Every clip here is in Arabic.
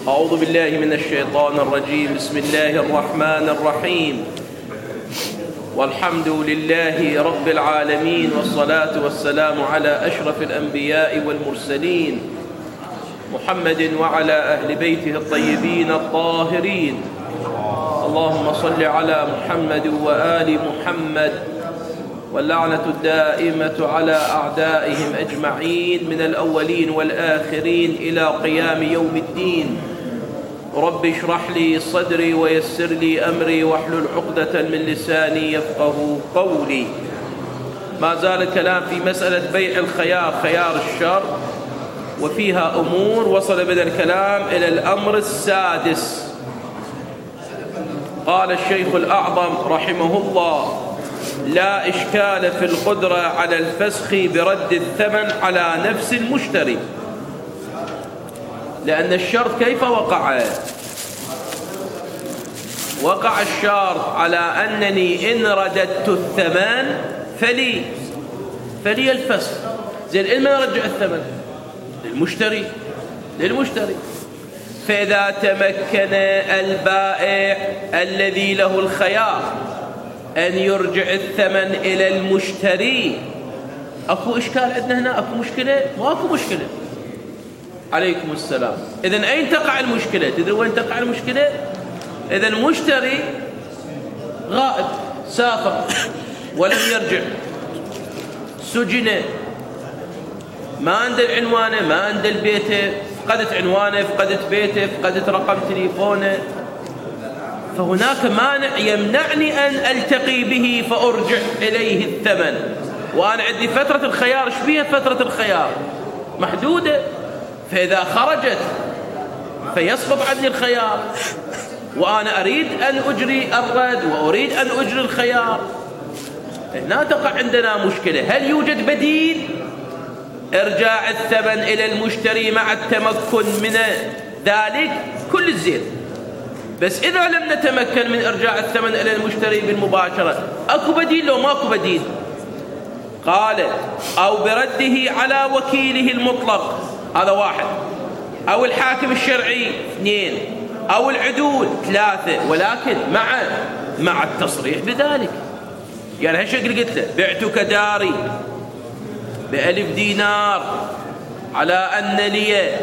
أعوذ بالله من الشيطان الرجيم. بسم الله الرحمن الرحيم. والحمد لله رب العالمين، والصلاة والسلام على أشرف الأنبياء والمرسلين محمد وعلى أهل بيته الطيبين الطاهرين. اللهم صل على محمد وآل محمد، واللعنة الدائمة على أعدائهم أجمعين من الأولين والآخرين إلى قيام يوم الدين. رب اشرح لي صدري ويسر لي أمري واحلل عقدة من لساني يفقه قولي. ما زال الكلام في مسألة بيع الخيار، خيار الشر، وفيها أمور وصل بنا الكلام إلى الأمر السادس. قال الشيخ الأعظم رحمه الله: لا إشكال في القدرة على الفسخ برد الثمن على نفس المشتري، لأن الشرط كيف وقع؟ وقع الشرط على أنني إن رددت الثمن فلي الفسخ. زين، لمن يرجع الثمن؟ للمشتري. فإذا تمكن البائع الذي له الخيار أن يرجع الثمن إلى المشتري، أكو إشكال عندنا هنا؟ أكو مشكلة؟ ما أكو مشكلة. عليكم السلام. إذن أين تقع المشكلة؟ تدري وين تقع المشكلة؟ إذن المشتري غائب، سافر ولم يرجع، سجن، ما عنده عنوانه، ما عنده بيته، فقدت عنوانه، فقدت بيته، فقدت رقم تليفونه، فهناك مانع يمنعني أن ألتقي به فأرجع إليه الثمن. وأنا عندي فترة الخيار، إيش بيها فترة الخيار؟ محدودة. فإذا خرجت فيسقط عني الخيار، وأنا أريد أن أجري الرد وأريد أن أجري الخيار. هنا تقع عندنا مشكلة. هل يوجد بديل؟ إرجاع الثمن إلى المشتري مع التمكن من ذلك كل الزين. بس إذا لم نتمكن من إرجاع الثمن إلى المشتري بالمباشرة، أكو بديل لو ماكو بديل؟ قال: أو برده على وكيله المطلق، هذا واحد، أو الحاكم الشرعي، اثنين، أو العدول، ثلاثة، ولكن مع التصريح بذلك. يعني هالشكل قلت له: بعتك داري ب1000 دينار على أن لي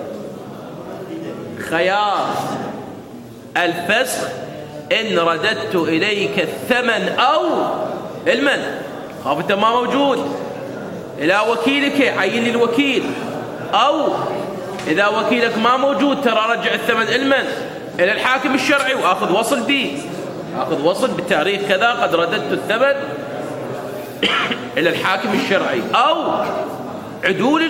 خيار الفسخ إن رددت إليك الثمن أو المن. خاف أنت ما موجود، إلى وكيلك عين لي الوكيل، أو إذا وكيلك ما موجود ترى رجع الثمن المن إلى الحاكم الشرعي وأخذ وصل به، أخذ وصل بالتاريخ كذا قد رددت الثمن إلى الحاكم الشرعي، أو عدول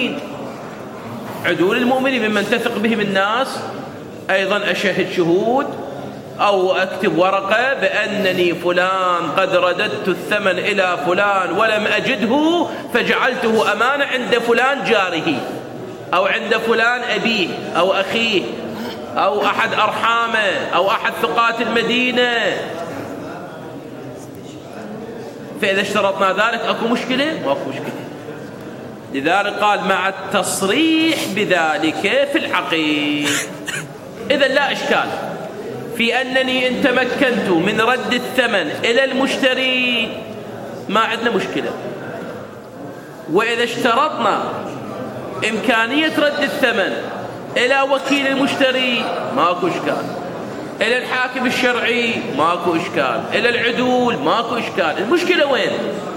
المؤمنين ممن تثق بهم الناس، أيضا أشهد شهود أو أكتب ورقة بأنني فلان قد رددت الثمن إلى فلان ولم أجده فجعلته أمانة عند فلان جاره، أو عند فلان أبيه أو أخيه أو أحد أرحامه أو أحد ثقات المدينة. فإذا اشترطنا ذلك أكو مشكلة؟ ما أكو مشكلة. لذلك قال: مع التصريح بذلك في العقيد. إذا لا إشكال في أنني إن تمكنت من رد الثمن إلى المشتري ما عندنا مشكلة. وإذا اشترطنا إمكانية رد الثمن إلى وكيل المشتري ماكو إشكال، إلى الحاكم الشرعي ماكو إشكال، إلى العدول ماكو إشكال. المشكلة وين؟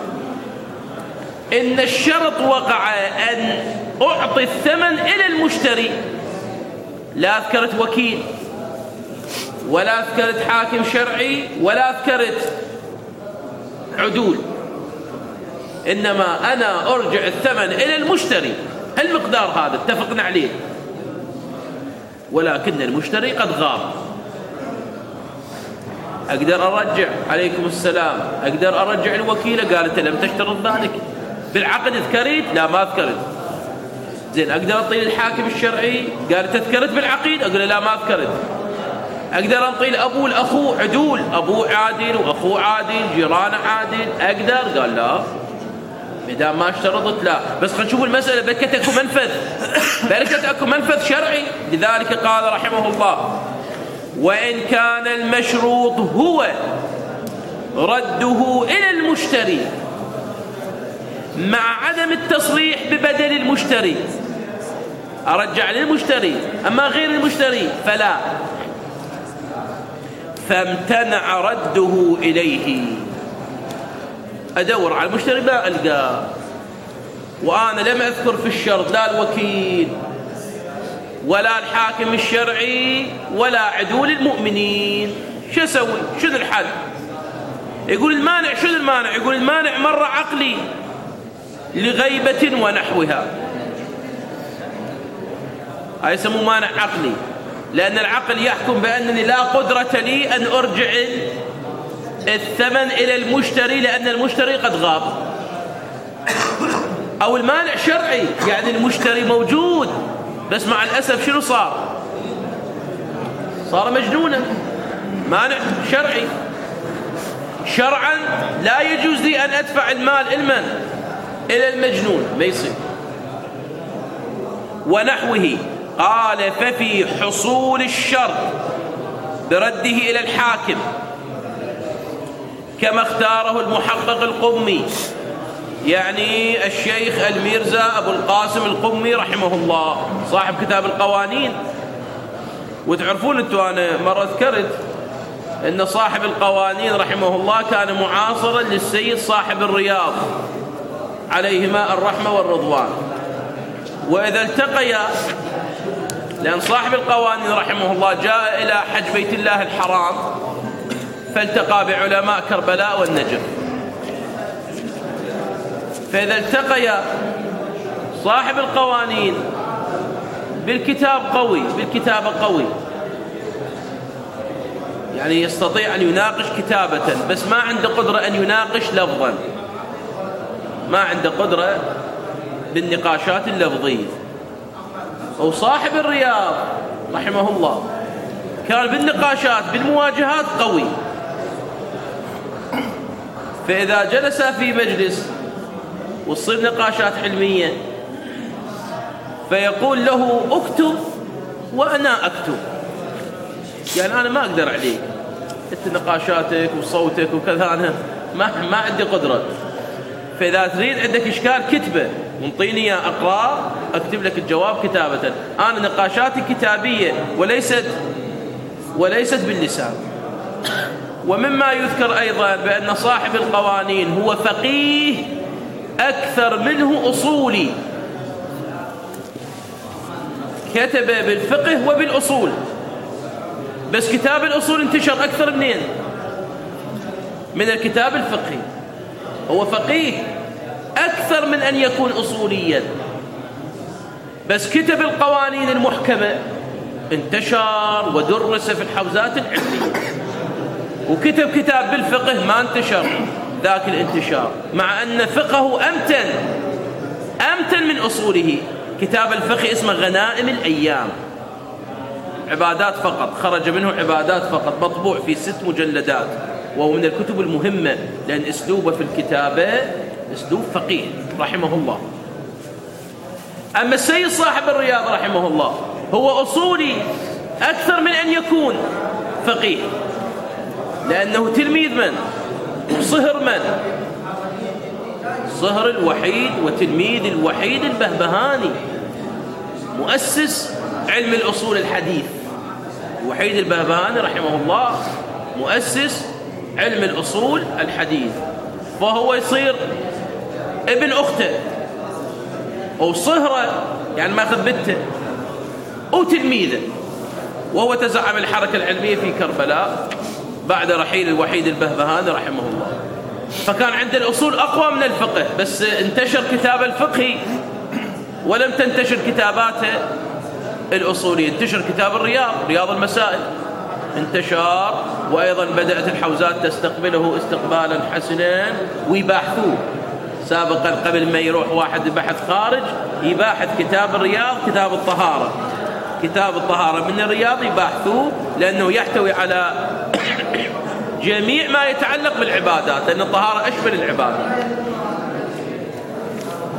إن الشرط وقع أن أعطي الثمن إلى المشتري، لا أذكرت وكيل ولا أذكرت حاكم شرعي ولا أذكرت عدول، إنما أنا أرجع الثمن إلى المشتري. المقدار هذا اتفقنا عليه، ولكن المشتري قد غاب. أقدر أرجع؟ عليكم السلام. أقدر أرجع الوكيلة؟ قالت: لم تشترط ذلك بالعقد، اذكرت؟ لا ما اذكرت. زين، أقدر أعطي الحاكم الشرعي؟ قالت: اذكرت بالعقيد؟ أقول: لا ما اذكرت. أقدر أعطي الأبو والأخو عدول، أبوه عادل وأخوه عادل، جيرانه عادل، أقدر؟ قال: لا. إذا ما اشترطت لا، بس خلينا نشوف المسألة بلكت أكو منفذ، بلكت أكو منفذ شرعي. لذلك قال رحمه الله: وإن كان المشروط هو رده إلى المشتري مع عدم التصريح ببدل المشتري، أرجع للمشتري، أما غير المشتري فلا، فامتنع رده إليه. أدور على المشتري ما ألقاه، وأنا لم أذكر في الشرط لا الوكيل ولا الحاكم الشرعي ولا عدول المؤمنين. شو أسوي؟ شنو الحل؟ يقول المانع، شنو المانع؟ يقول المانع مرة عقلي لغيبة ونحوها. هاي يسموه مانع عقلي، لأن العقل يحكم بأنني لا قدرة لي أن أرجع الثمن إلى المشتري لأن المشتري قد غاب. أو المانع شرعي، يعني المشتري موجود بس مع الأسف شنو صار؟ صار مجنونا. مانع شرعي، شرعا لا يجوز لي أن أدفع المال إلى المجنون، ما يصير. ونحوه قال: ففي حصول الشرط برده إلى الحاكم كما اختاره المحقق القمي، يعني الشيخ الميرزا أبو القاسم القمي رحمه الله، صاحب كتاب القوانين. وتعرفون أنتوا، أنا مرة ذكرت أن صاحب القوانين رحمه الله كان معاصرا للسيد صاحب الرياض عليهما الرحمة والرضوان. وإذا التقيا، لأن صاحب القوانين رحمه الله جاء إلى حج بيت الله الحرام فالتقى بعلماء كربلاء والنجف، فإذا التقيا صاحب القوانين بالكتابة قوي، يعني يستطيع أن يناقش كتابة، بس ما عنده قدرة أن يناقش لفظا، ما عنده قدرة بالنقاشات اللفظية. وصاحب الرياض رحمه الله كان بالنقاشات بالمواجهات قوي، فإذا جلس في مجلس وتصير نقاشات علمية فيقول له: اكتب وأنا أكتب، يعني أنا ما أقدر عليك، أنت نقاشاتك وصوتك وكذا أنا ما عندي قدرة. فإذا تريد عندك إشكال كتبه وانطيني يا أقرأ أكتب لك الجواب كتابة. أنا نقاشاتي كتابية وليست باللسان. ومما يذكر أيضا بأن صاحب القوانين هو فقيه أكثر منه أصولي، كتب بالفقه وبالأصول، بس كتاب الأصول انتشر أكثر من الكتاب الفقهي. هو فقيه أكثر من أن يكون أصوليا، بس كتب القوانين المحكمة انتشر ودرس في الحوزات العلمية، وكتب كتاب بالفقه ما انتشر ذاك الانتشار، مع أن فقهه أمتن من أصوله. كتاب الفقه اسمه غنائم الأيام، عبادات فقط، خرج منه عبادات فقط، مطبوع في 6 مجلدات، وهو من الكتب المهمة لأن أسلوبه في الكتابة أسلوب فقيه رحمه الله. أما السيد صاحب الرياض رحمه الله هو أصولي أكثر من أن يكون فقيه، لأنه تلميذ من؟ صهر من؟ صهر الوحيد وتلميذ الوحيد البهبهاني، مؤسس علم الأصول الحديث. الوحيد البهبهاني رحمه الله مؤسس علم الأصول الحديث، فهو يصير ابن أخته أو صهره، يعني ما ثبته، أو تلميذه. وهو تزعم الحركة العلمية في كربلاء بعد رحيل الوحيد البهبهاني رحمه الله. فكان عند الأصول أقوى من الفقه، بس انتشر كتاب الفقه ولم تنتشر كتاباته الأصولية. انتشر كتاب رياض المسائل انتشر، وأيضا بدأت الحوزات تستقبله استقبالا حسنا ويباحثوه. سابقا قبل ما يروح واحد بحث خارج يباحث كتاب الرياض، كتاب الطهارة من الرياض يباحثوه، لأنه يحتوي على جميع ما يتعلق بالعبادات، لأن الطهارة أشمل العبادة.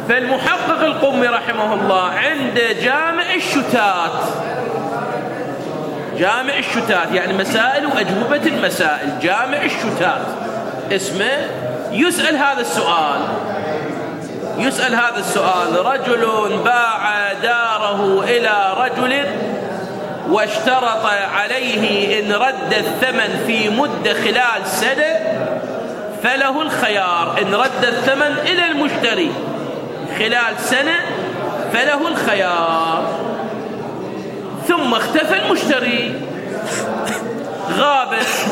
فالمحقق القمي رحمه الله عنده جامع الشتات، جامع الشتات يعني مسائل وأجوبة المسائل، جامع الشتات اسمه. يسأل هذا السؤال، يسأل هذا السؤال: رجل باع داره إلى رجل واشترط عليه إن رد الثمن في مدة خلال سنة، فله الخيار إن رد الثمن إلى المشتري خلال سنة فله الخيار. ثم اختفى المشتري، غاب،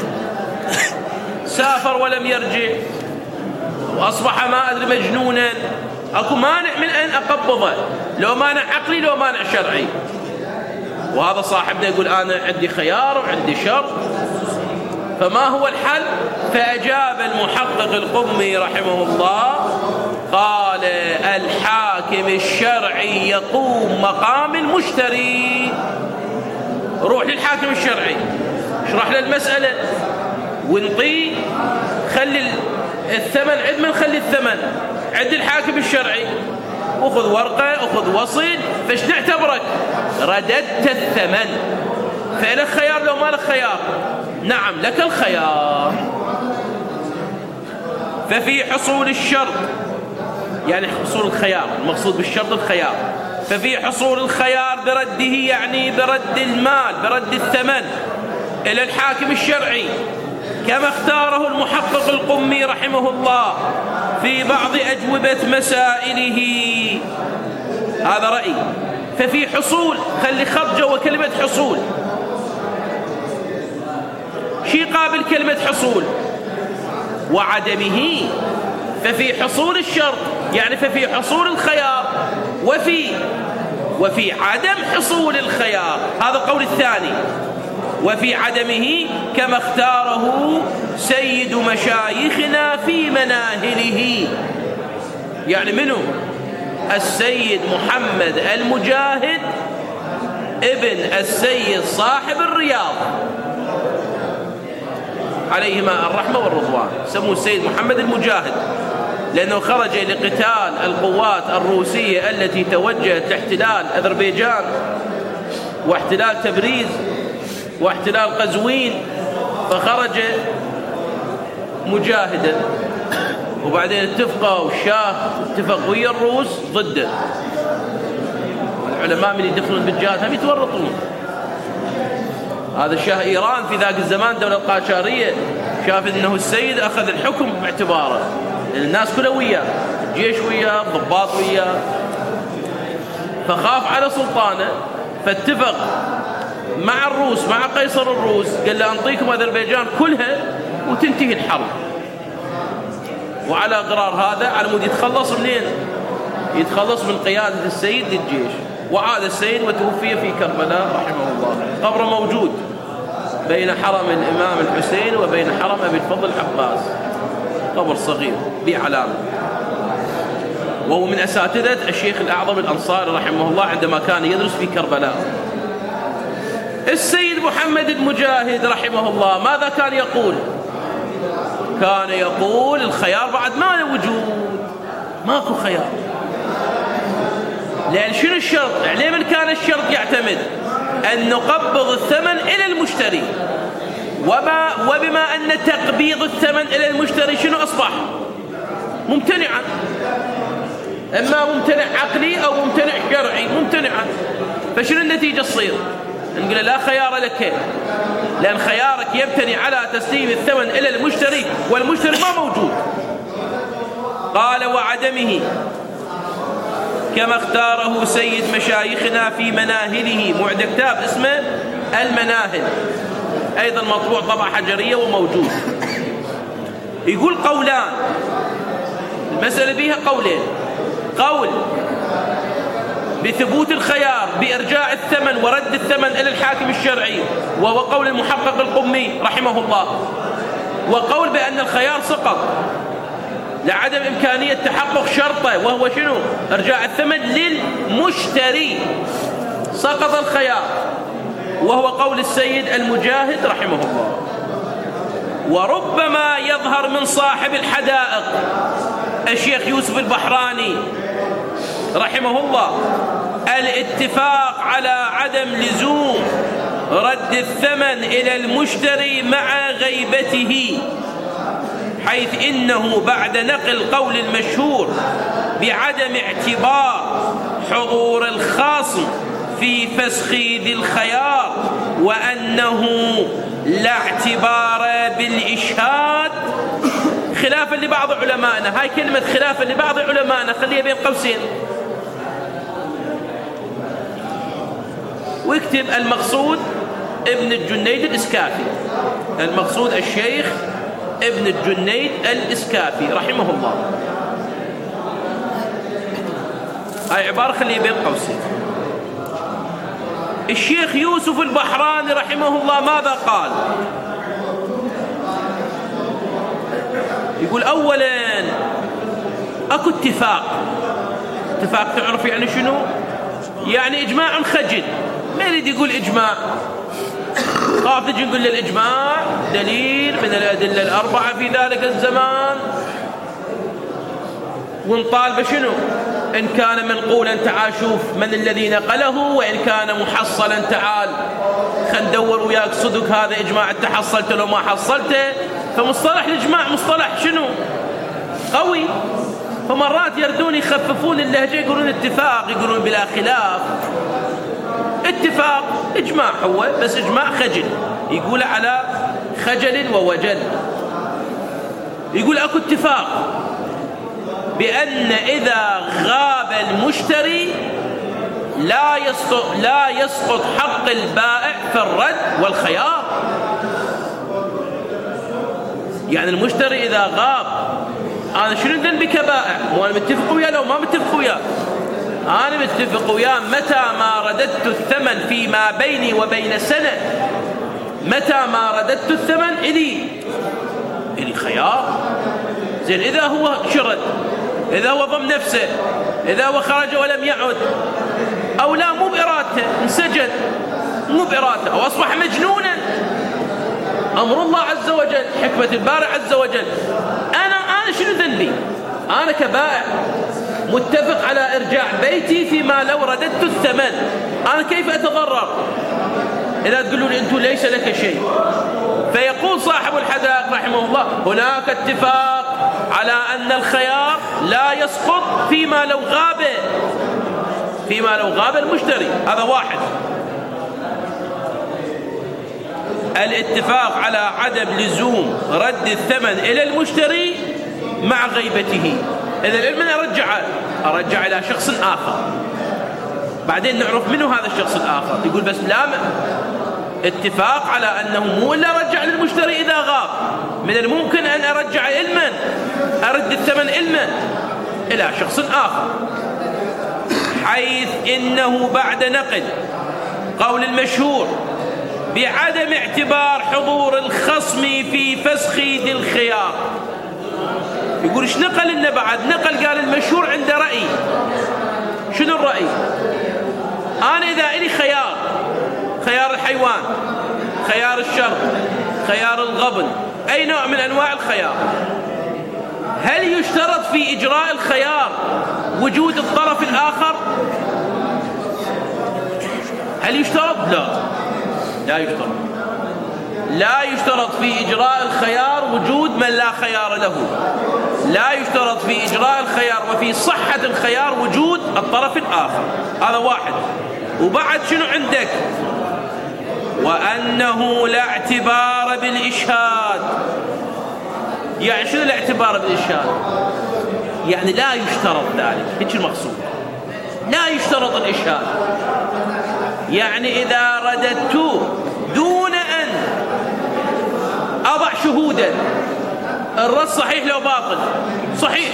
سافر ولم يرجع، وأصبح ما أدري مجنونا. أكو مانع من أن أقبضه، لو مانع عقلي لو مانع شرعي. وهذا صاحبنا يقول أنا عندي خيار وعندي شرط، فما هو الحل؟ فأجاب المحقق القمي رحمه الله قال: الحاكم الشرعي يقوم مقام المشتري. روح للحاكم الشرعي، اشرح له المسألة وانطيه، خلي الثمن عند من، خلي الثمن عند الحاكم الشرعي، أخذ ورقة أخذ وصل، فايش نعتبرك؟ رددت الثمن، فإلك خيار لو ما لك خيار؟ نعم لك الخيار. ففي حصول الشرط، يعني حصول الخيار، المقصود بالشرط الخيار، ففي حصول الخيار برده، يعني برد المال، برد الثمن إلى الحاكم الشرعي كما اختاره المحقق القمي رحمه الله في بعض أجوبة مسائله. هذا رأي. ففي حصول، خلي خط جوا كلمة حصول، شي قابل كلمة حصول؟ وعدمه. ففي حصول الشرط يعني ففي حصول الخيار، وفي عدم حصول الخيار، هذا القول الثاني. وفي عدمه كما اختاره سيد مشايخنا في مناهله، يعني منه؟ السيد محمد المجاهد ابن السيد صاحب الرياض عليهما الرحمة والرضوان، سموه السيد محمد المجاهد لأنه خرج لقتال القوات الروسية التي توجهت لاحتلال أذربيجان واحتلال تبريز واحتلال قزوين، فخرج مجاهدا، وبعدين اتفقوا الشاه اتفق ويا الروس ضده. العلماء من يدخلون بالجهاد هم يتورطون. هذا الشاه إيران في ذاك الزمان دولة القاجارية شاف انه السيد اخذ الحكم باعتباره، الناس كلها وياه، الجيش وياه، الضباط وياه، فخاف على سلطانه، فاتفق مع الروس، مع قيصر الروس، قال له انطيكم اذربيجان كلها وتنتهي الحرب. وعلى قرار هذا على مود يتخلص منين؟ يتخلص من قيادة السيد للجيش. وعاد السيد وتوفي في كربلاء رحمه الله، قبره موجود بين حرم الإمام الحسين وبين حرم أبي الفضل العباس، قبر صغير به علامة. وهو من أساتذة الشيخ الأعظم الأنصاري رحمه الله عندما كان يدرس في كربلاء. السيد محمد المجاهد رحمه الله ماذا كان يقول؟ كان يقول الخيار بعد ما له وجود، ماكو خيار. لأن شنو الشرط؟ عليه من كان الشرط يعتمد أن نقبض الثمن إلى المشتري، وبما أن تقبيض الثمن إلى المشتري شنو أصبح؟ ممتنعا، إما ممتنع عقلي أو ممتنع شرعي، ممتنعا. فشنو النتيجة تصير؟ نقول لا خيار لك، لأن خيارك يبتني على تسليم الثمن إلى المشتري والمشتري ما موجود. قال وعدمه كما اختاره سيد مشايخنا في مناهله، معد كتاب اسمه المناهل، أيضا مطبوع طبعة حجرية وموجود. يقول قولان، المسألة بيها قولين: قول بثبوت الخيار بإرجاع الثمن ورد الثمن إلى الحاكم الشرعي وهو قول المحقق القمي رحمه الله، وقول بأن الخيار سقط لعدم إمكانية تحقق شرطه وهو شنو؟ إرجاع الثمن للمشتري، سقط الخيار، وهو قول السيد المجاهد رحمه الله. وربما يظهر من صاحب الحدائق الشيخ يوسف البحراني رحمه الله الاتفاق على عدم لزوم رد الثمن إلى المشتري مع غيبته، حيث إنه بعد نقل قول المشهور بعدم اعتبار حضور الخاصم في فسخ ذي الخيار وأنه لا اعتبار بالإشهاد، خلافا لبعض علمائنا. هاي كلمة خلافا لبعض علمائنا خليها بين قوسين، واكتب المقصود ابن الجنيد الإسكافي، المقصود الشيخ ابن الجنيد الإسكافي رحمه الله. هاي عبارة خليها بين قوسين. الشيخ يوسف البحراني رحمه الله ماذا قال؟ يقول أولا أكو اتفاق تعرف يعني شنو؟ يعني إجماع خجل، ما يريد يقول إجماع، خاف تجي نقول للإجماع دليل من الأدلة الأربعة في ذلك الزمان، ونطالب شنو؟ إن كان منقولا تعال شوف من الذي نقله، وإن كان محصلا تعال خل ندور وياك صدق هذا إجماع أنت حصلته لو ما حصلته. فمصطلح الإجماع مصطلح شنو؟ قوي. فمرات يردون يخففون اللهجة يقولون اتفاق، يقولون بلا خلاف. اتفاق إجماع هو، بس إجماع خجل، يقول على خجل ووجل. يقول أكو اتفاق بأن إذا غاب المشتري لا يسقط حق البائع في الرد والخيار. يعني المشتري إذا غاب أنا شنو ذنبي كبائع؟ مو أنا متفق وياه لو ما متفق وياه؟ أنا متفق وياه متى ما رددت الثمن فيما بيني وبين سنة، متى ما رددت الثمن إلي خيار. زين إذا هو شرد، إذا هو ضم نفسه، إذا هو خرج ولم يعد، أو لا مو بإرادته انسجن، مو بإرادته، أو أصبح مجنونا، أمر الله عز وجل، حكمة الباري عز وجل. أنا شنو ذنبي؟ أنا كبائع متفق على إرجاع بيتي فيما لو رددت الثمن، أنا كيف أتضرر إذا تقولوا لي أنتم ليس لك شيء؟ فيقول صاحب الحدائق رحمه الله هناك اتفاق على أن الخيار لا يسقط فيما لو غاب المشتري. هذا واحد. الاتفاق على عدم لزوم رد الثمن إلى المشتري مع غيبته. إذا العلم أرجع إلى شخص آخر، بعدين نعرف منه هذا الشخص الآخر. يقول بس لا اتفاق على أنه مو إلا رجع للمشتري إذا غاب، من الممكن أن أرجع أرد الثمن إلى شخص آخر، حيث إنه بعد نقل قول المشهور بعدم اعتبار حضور الخصم في فسخ ذي الخيار. يقول ايش نقل لنا بعد؟ نقل قال المشهور عنده رأي. شنو الرأي؟ أنا إذا إلي خيار الحيوان، خيار الشر، خيار الغبن، أي نوع من أنواع الخيار، هل يشترط في إجراء الخيار وجود الطرف الآخر؟ هل يشترط؟ لا يشترط في إجراء الخيار وجود من لا خيار له. لا يشترط في إجراء الخيار وفي صحة الخيار وجود الطرف الآخر. هذا واحد. وبعد شنو عندك؟ وأنه لا اعتبار بالإشهاد. يعني شنو لا اعتبار بالإشهاد؟ يعني لا يشترط ذلك، هيك المقصود. لا يشترط الإشهاد، يعني إذا رددت دون أن أضع شهودا، الرد صحيح لو باطل؟ صحيح.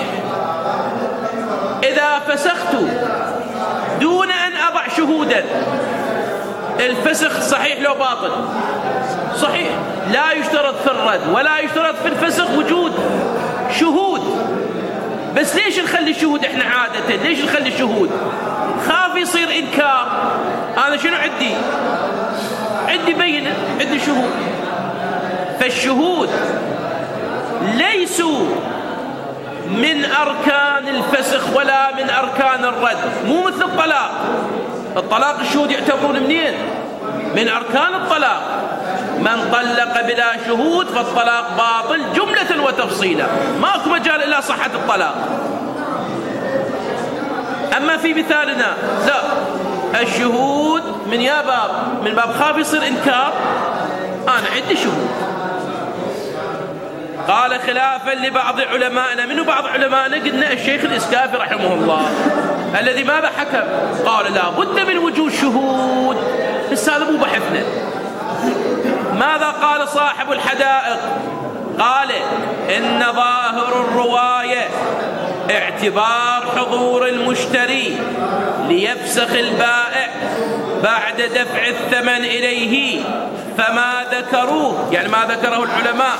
إذا فسخت دون أن أضع شهودا، الفسخ صحيح لو باطل؟ صحيح. لا يشترط في الرد ولا يشترط في الفسخ وجود شهود. بس ليش نخلي الشهود احنا عادة؟ ليش نخلي الشهود؟ خاف يصير إنكار. أنا شنو عندي بينة، عندي شهود. فالشهود ليسوا من أركان الفسخ ولا من أركان الرد، مو مثل الطلاق. الطلاق الشهود يعتبرون منين؟ من أركان الطلاق. من طلق بلا شهود فالطلاق باطل جملة وتفصيلا، ماكو مجال إلا صحة الطلاق. أما في مثالنا لا، الشهود من يا باب، من باب خاف يصير إنكار، أنا عندي شهود. قال خلافا لبعض علمائنا، منه بعض علمائنا؟ قلنا الشيخ الإسكافي رحمه الله الذي ماذا حكم؟ قال لا بد من وجود شهود. بس هذا مو بحثنا. ماذا قال صاحب الحدائق؟ قال إن ظاهر الرواية اعتبار حضور المشتري ليفسخ البائع بعد دفع الثمن إليه، فما ذكروه يعني ما ذكره العلماء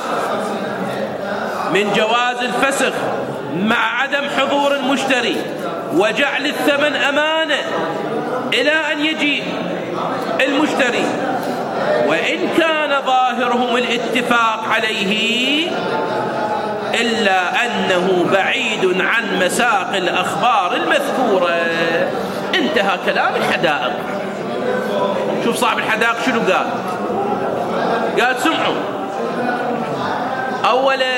من جواز الفسخ مع عدم حضور المشتري وجعل الثمن أمانة إلى أن يجيء المشتري، وإن كان ظاهرهم الاتفاق عليه إلا أنه بعيد عن مساق الأخبار المذكورة. انتهى كلام الحدائق. شوف صاحب الحدائق شنو قال؟ قال سمعوا، أولا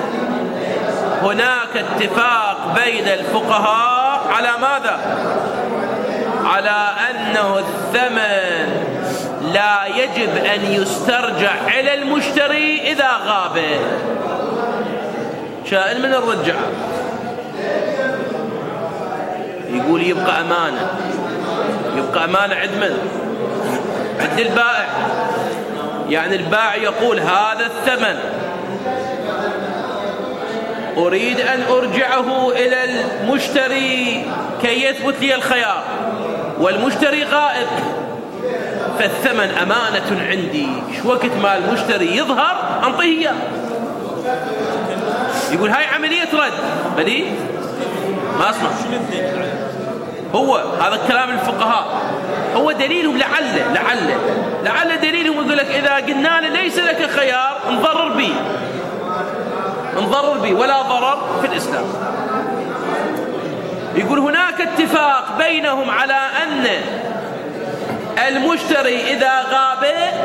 هناك اتفاق بين الفقهاء على ماذا؟ على أنه الثمن لا يجب أن يسترجع إلى المشتري إذا غاب. شائل من الرجعة يقول يبقى أمانة، يبقى أمانة عند من؟ عند البائع. يعني البائع يقول هذا الثمن أريد أن أرجعه إلى المشتري كي يثبت لي الخيار، والمشتري غائب، فالثمن أمانة عندي. شو وقت ما المشتري يظهر أنطيه إياه. يقول هاي عملية رد. بلي ما أسمع. هو هذا كلام الفقهاء، هو دليلهم لعل دليلهم يقول لك إذا قلنا له ليس لك خيار نضرر به ولا ضرر في الإسلام. يقول هناك اتفاق بينهم على أن المشتري إذا غاب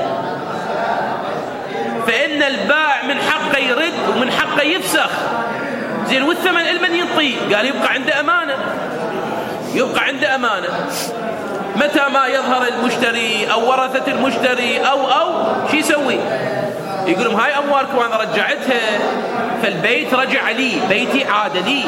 فإن البائع من حقه يرد ومن حقه يفسخ. زين، والثمن المن ينطيه؟ قال يبقى عنده أمانة. متى ما يظهر المشتري أو ورثة المشتري أو شو يسوي؟ يقول لهم هاي أموالكم أنا رجعتها، فالبيت رجع لي، بيتي عاد لي.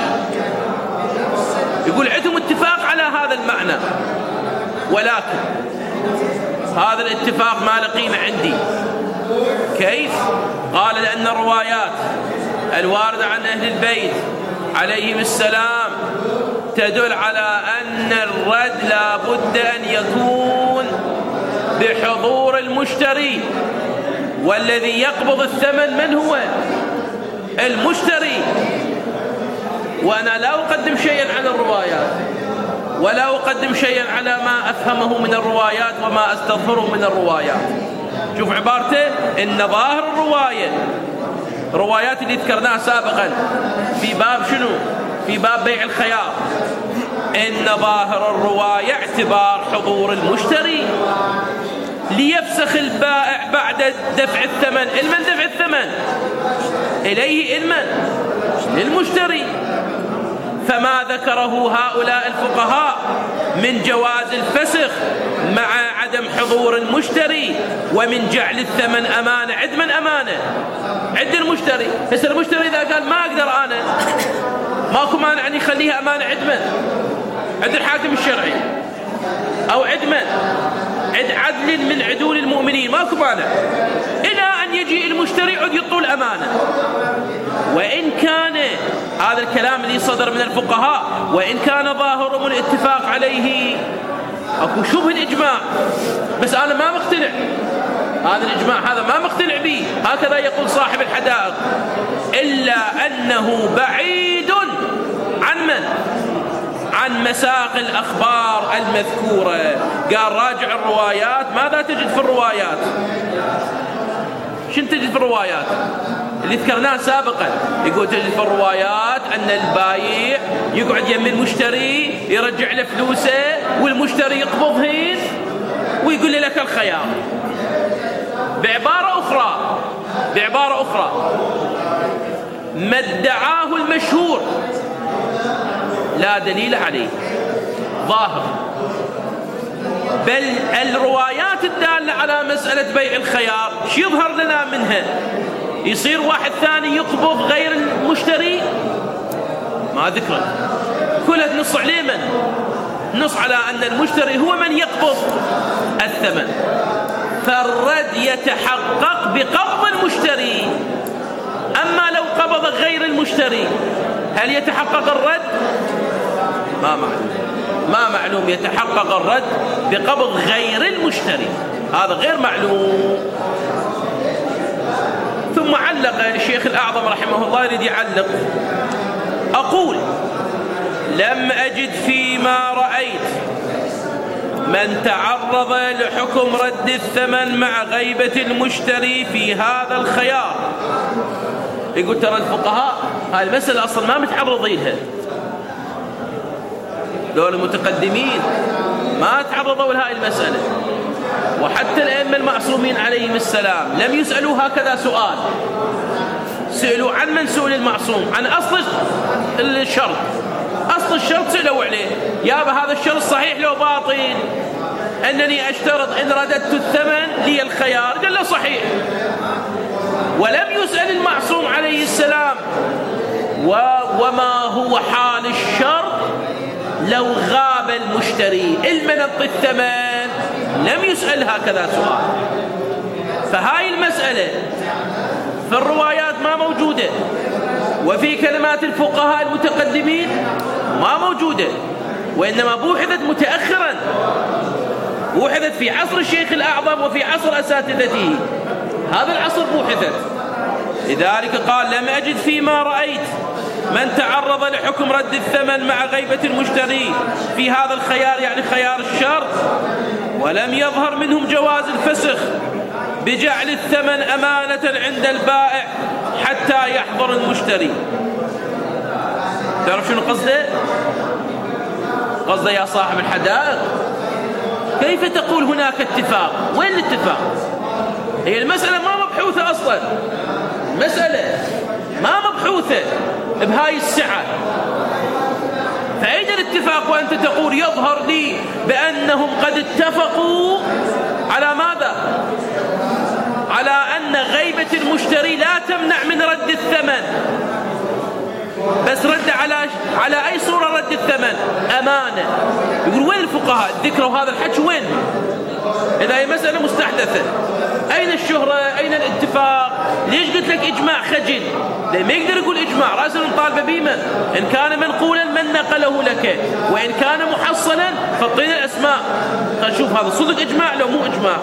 يقول عندهم اتفاق على هذا المعنى، ولكن هذا الاتفاق ما له قيمة عندي. كيف؟ قال لأن الروايات الواردة عن أهل البيت عليهم السلام تدل على أن الرد لا بد أن يكون بحضور المشتري، والذي يقبض الثمن من هو؟ المشتري. وأنا لا أقدم شيئا على الروايات ولا أقدم شيئا على ما أفهمه من الروايات وما أستظهره من الروايات. شوف عبارته، إن ظاهر الروايات اللي ذكرناها سابقا في باب شنو؟ في باب بيع الخيار. إن ظاهر الرواية اعتبار حضور المشتري ليفسخ البائع بعد دفع الثمن. المن دفع الثمن إليه؟ المن؟ للمشتري. فما ذكره هؤلاء الفقهاء من جواز الفسخ مع عدم حضور المشتري ومن جعل الثمن أمانة، عند من أمانة؟ عند المشتري. بس المشتري إذا قال ما أقدر أنا، ماكو مانع أن يخليها أمانة عند من؟ عند الحاكم الشرعي أو عند من؟ عند عدل من عدول المؤمنين، ماكو مانع، إلى أن يجي المشتري عد يطول أمانة. وإن كان هذا الكلام اللي صدر من الفقهاء وإن كان ظاهرهم الاتفاق عليه، أكو شبه الإجماع، بس أنا ما مقتنع. هذا الإجماع هذا ما مقتنع به، هكذا يقول صاحب الحدائق، إلا أنه بعيد عن من؟ عن مساق الأخبار المذكورة. قال راجع الروايات. ماذا تجد في الروايات؟ شنو تجد في الروايات؟ اللي ذكرناه سابقا. يقول تجد في الروايات أن البايع يقعد يم المشتري يرجع له فلوسه والمشتري يقبضهن ويقول لك الخيار. بعبارة أخرى ما ادعاه المشهور لا دليل عليه ظاهر، بل الروايات الدالة على مسألة بيع الخيار شو يظهر لنا منها؟ يصير واحد ثاني يقبض غير المشتري ما ذكره، كلها نص عليه من؟ نص على أن المشتري هو من يقبض الثمن، فالرد يتحقق بقبض المشتري. أما لو قبض غير المشتري هل يتحقق الرد؟ ما معلوم يتحقق الرد بقبض غير المشتري، هذا غير معلوم. ثم علق الشيخ الأعظم رحمه الله، يريد يعلق: أقول لم أجد فيما رأيت من تعرض لحكم رد الثمن مع غيبة المشتري في هذا الخيار. يقول ترى الفقهاء هاي المسألة أصلا ما متعرضين لها، دول المتقدمين ما تعرضوا لهاي المسألة، وحتى الأئمة المعصومين عليهم السلام لم يسألوا هكذا سؤال. سئلوا عن من سئل المعصوم؟ عن أصل الشرط. أصل الشرط سئلوا عليه: يابا هذا الشرط صحيح لو باطل؟ أنني أشترط إن رددت الثمن لي الخيار. قال له صحيح. ولم يسأل المعصوم عليه السلام وما هو حال الشرط لو غاب المشتري المنط الثمن. لم يسأل هكذا سؤال. فهاي المسألة في الروايات ما موجودة، وفي كلمات الفقهاء المتقدمين ما موجودة، وإنما بوحثت متأخرا، بوحثت في عصر الشيخ الأعظم وفي عصر أساتذته. هذا العصر بوحثت. لذلك قال: لم أجد فيما رأيت من تعرض لحكم رد الثمن مع غيبة المشتري في هذا الخيار، يعني خيار الشرط، ولم يظهر منهم جواز الفسخ بجعل الثمن أمانة عند البائع حتى يحضر المشتري. تعرف شنو قصده؟ قصده يا صاحب الحدائق، كيف تقول هناك اتفاق؟ وين الاتفاق؟ هي المسألة ما مبحوثة أصلا، مسألة ما مبحوثة بهاي السعة، فأين الاتفاق وأنت تقول يظهر لي بأنهم قد اتفقوا على ماذا؟ على أن غيبة المشتري لا تمنع من رد الثمن، بس رد على أي صورة رد الثمن؟ أمانة. يقول وين الفقهاء ذكروا هذا الحكي؟ وين؟ إذا هي مسألة مستحدثة أين الشهرة؟ أين الاتفاق؟ ليش قلت لك إجماع خجل؟ لأن ما يقدر يقول إجماع، راسل طالب بيمن. إن كان منقولا من نقله لك، وإن كان محصلا فاعطينا الأسماء، خلينا نشوف هذا صدق إجماع لو مو إجماع.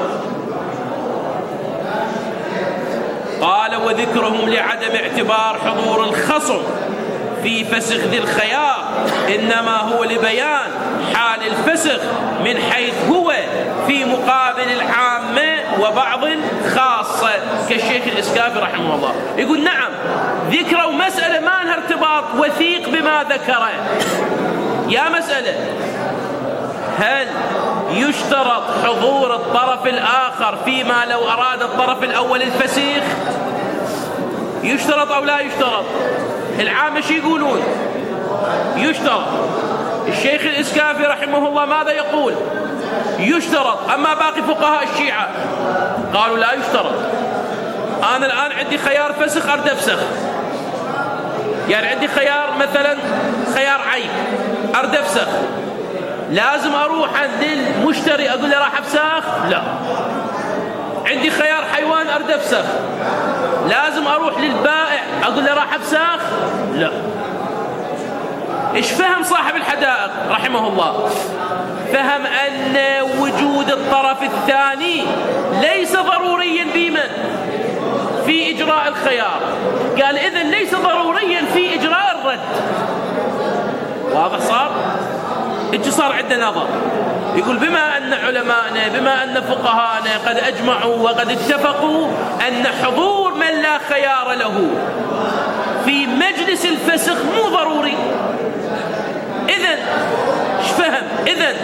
قال: وذكرهم لعدم اعتبار حضور الخصم في فسخ ذي الخيار إنما هو لبيان حال الفسخ من حيث هو في مقابل العامة وبعض خاصة، كالشيخ الإسكافي رحمه الله. يقول نعم ذكروا مسألة ما لها ارتباط وثيق بما ذكره. يا مسألة هل يشترط حضور الطرف الآخر فيما لو أراد الطرف الأول الفسيخ؟ يشترط أو لا يشترط؟ العامة شو يقولون؟ يشترط. الشيخ الإسكافي رحمه الله ماذا يقول؟ يشترط. أما باقي فقهاء الشيعة قالوا لا يشترط. أنا الآن عندي خيار فسخ أريد أفسخ، يعني عندي خيار مثلا خيار عيب أريد أفسخ، لازم أروح عند المشتري أقول له راح أفسخ؟ لا. عندي خيار حيوان أريد أفسخ، لازم أروح للبائع أقول له راح أفسخ؟ لا. إيش فهم صاحب الحدائق رحمه الله؟ فهم أن وجود الطرف الثاني ليس ضروريا بمن؟ في إجراء الخيار. قال إذن ليس ضروريا في إجراء الرد. واضح صار؟ إيش صار عندنا نظر. يقول بما أن علماءنا بما أن فقهاءنا قد أجمعوا وقد اتفقوا أن حضور من لا خيار له في مجلس الفسخ مو ضروري. إذن ايش فهم؟ إذن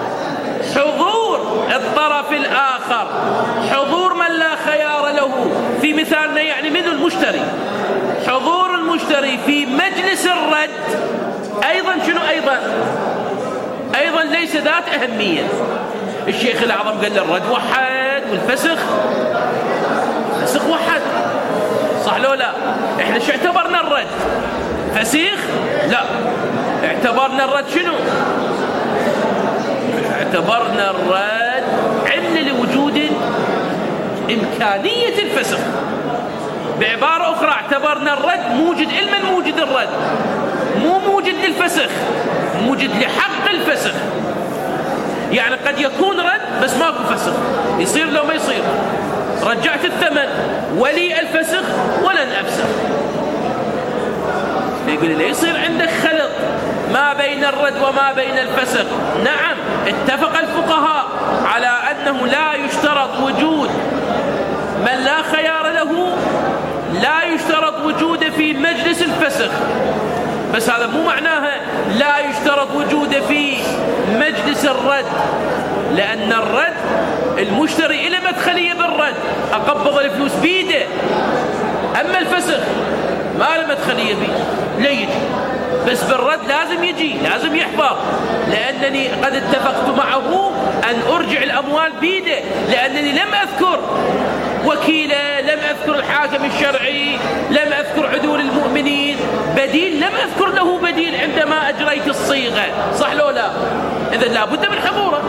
حضور الطرف الآخر، حضور من لا خيار له في مثالنا يعني من المشتري، حضور المشتري في مجلس الرد أيضا شنو؟ أيضا ليس ذات أهمية. الشيخ الأعظم قال الرد وحد والفسخ وحد، صح لو لا؟ احنا شو اعتبرنا الرد؟ فسيخ؟ لا، اعتبرنا الرد شنو؟ اعتبرنا الرد علة لوجود إمكانية الفسخ. بعبارة أخرى اعتبرنا الرد موجد علما موجد الرد، مو موجد للفسخ، موجد لحق الفسخ. يعني قد يكون رد بس ماكو فسخ، يصير لو ما يصير، رجعت الثمن ولي الفسخ ولن أفسخ. يقول لي يصير عندك خلط ما بين الرد وما بين الفسخ. نعم، اتفق الفقهاء على أنه لا يشترط وجود من لا خيار له، لا يشترط وجوده في مجلس الفسخ، بس هذا مو معناها لا يشترط وجوده في مجلس الرد، لأن الرد المشتري إلى مدخلية بالرد، أقبض الفلوس بيده. أما الفسخ ما له مدخلية بيه، لا يجي، بس بالرد لازم يجي، لازم يحضر، لأنني قد اتفقت معه أن أرجع الأموال بيده، لأنني لم أذكر وكيله، لم أذكر الحاكم الشرعي، لم أذكر عدول المؤمنين، بديل لم أذكر له بديل عندما أجريت الصيغة، صح لو لا؟ إذن لا بد من حضوره.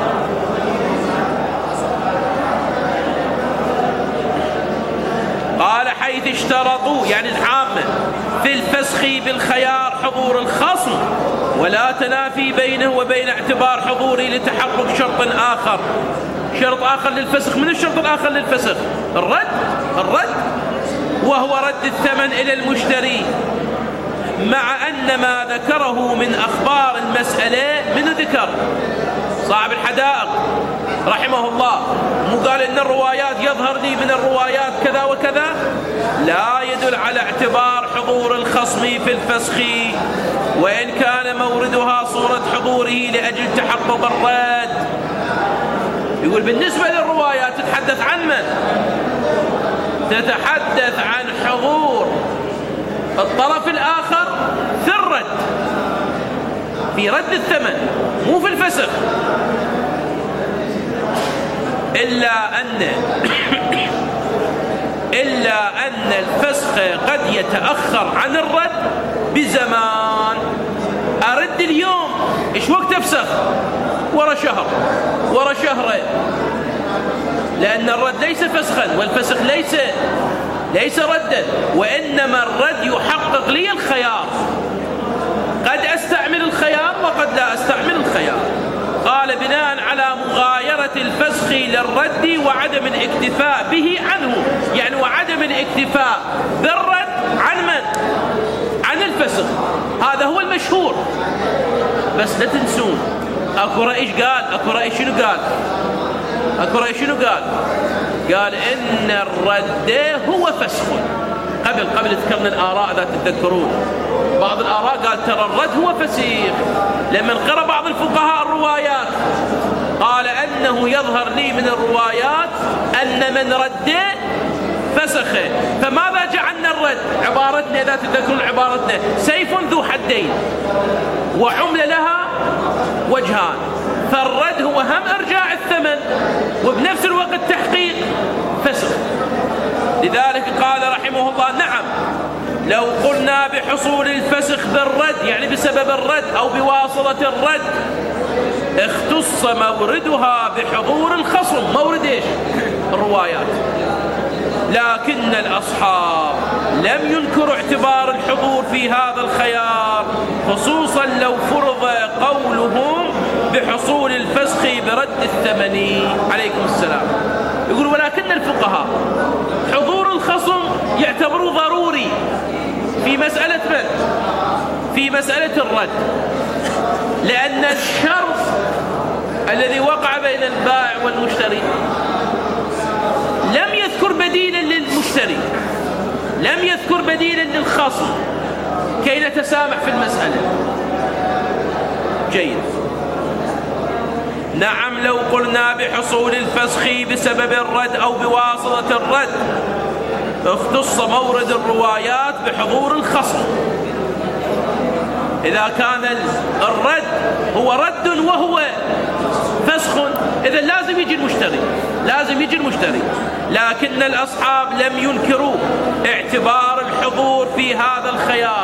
قال حيث اشترطوا يعني العامة في الفسخ بالخيار حضور الخصم، ولا تنافي بينه وبين اعتبار حضوره لتحقق شرط آخر. شرط آخر للفسخ، من الشرط الآخر للفسخ؟ الرد، وهو رد الثمن إلى المشتري، مع أن ما ذكره من أخبار المسألة من ذكر صاحب الحدائق رحمه الله، مو قال إن الروايات يظهر لي من الروايات كذا وكذا، لا يدل على اعتبار حضور الخصم في الفسخ، وإن كان موردها صورة حضوره لأجل تحقق الرد. يقول بالنسبة للروايات تتحدث عن من؟ تتحدث عن حضور الطرف الآخر في الرد، في رد الثمن، مو في الفسخ. إلا أن الفسخ قد يتأخر عن الرد بزمان. أرد اليوم، إيش وقت أفسخ؟ ورا شهر، ورا شهرين، لأن الرد ليس فسخا، والفسخ ليس ردا، وإنما الرد يحقق لي الخيار. قد أستعمل الخيار وقد لا أستعمل الخيار. قال بناء على مغايرة الفسخ للرد وعدم الاكتفاء به عنه، يعني وعدم الاكتفاء بالرد عن من؟ عن الفسخ. هذا هو المشهور، بس لا تنسون أكو رأي قال، أكو رأي شنو قال؟ قال إن الرد هو فسخ. قبل ذكرنا الآراء ذات تتذكرون، بعض الآراء قال ترى الرد هو فسيخ. لما قرأ بعض الفقهاء الروايات قال أنه يظهر لي من الروايات أن من رد فسخ. فماذا جعلنا الرد؟ عبارتنا إذا تذكرون عبارتنا سيف ذو حدين وعمل لها وجهان، فالرد هو هم إرجاع الثمن وبنفس الوقت تحقيق فسخ. لذلك قال رحمه الله نعم، لو قلنا بحصول الفسخ بالرد يعني بسبب الرد أو بواسطة الرد اختص موردها بحضور الخصم. مورد ايش؟ الروايات. لكن الأصحاب لم ينكروا اعتبار الحضور في هذا الخيار، خصوصا لو فرض قولهم بحصول الفسخ برد الثمن. عليكم السلام. يقول ولكن الفقهاء حضور الخصم يعتبروا ضروري في مسألة من؟ في مسألة الرد، لأن الشرط الذي وقع بين البائع والمشتري لم يذكر بديلا للمشتري، لم يذكر بديلا للخصم كي نتسامح في المسألة. جيد. نعم، لو قلنا بحصول الفسخ بسبب الرد أو بواسطة الرد اختص مورد الروايات بحضور الخصم. إذا كان الرد هو رد وهو فسخ إذا لازم يجي المشتري، لازم يجي المشتري. لكن الأصحاب لم ينكروا اعتبار الحضور في هذا الخيار.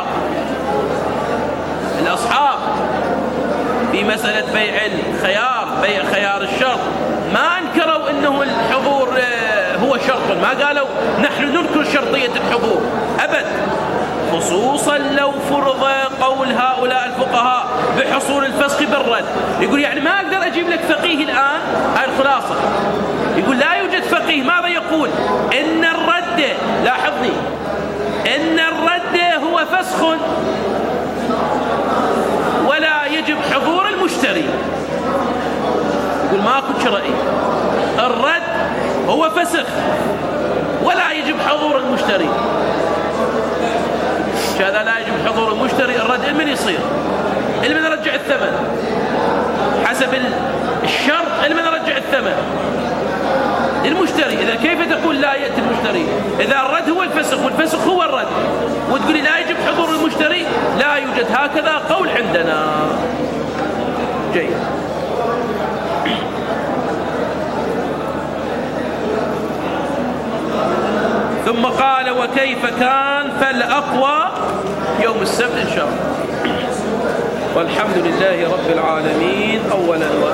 الأصحاب في مسألة بيع الخيار، بيع خيار الشرط، ما أنكروا أنه الحضور هو شرط، ما قالوا نحن ننكر شرطية الحضور أبد، خصوصا لو فرض قول هؤلاء الفقهاء بحصول الفسخ بالرد. يقول يعني ما أقدر أجيب لك فقيه الآن، هاي الخلاصة. يقول لا يوجد فقيه. ماذا يقول؟ إن الرد، لاحظني، إن الرد هو فسخ ولا يجب حضور المشتري. يقول ماكو شرعي، الرد هو فسخ ولا يجب حضور المشتري. هذا لا يجب حضور المشتري. الرد من يصير؟ من يرجع الثمن حسب الشرط، من يرجع الثمن المشتري. إذا كيف تقول لا يأتي المشتري إذا الرد هو الفسخ والفسخ هو الرد، وتقولي لا يجب حضور المشتري؟ لا يوجد هكذا قول عندنا. جيد. ثم قال وكيف كان، فالأقوى يوم السبت إن شاء الله. والحمد لله رب العالمين أولا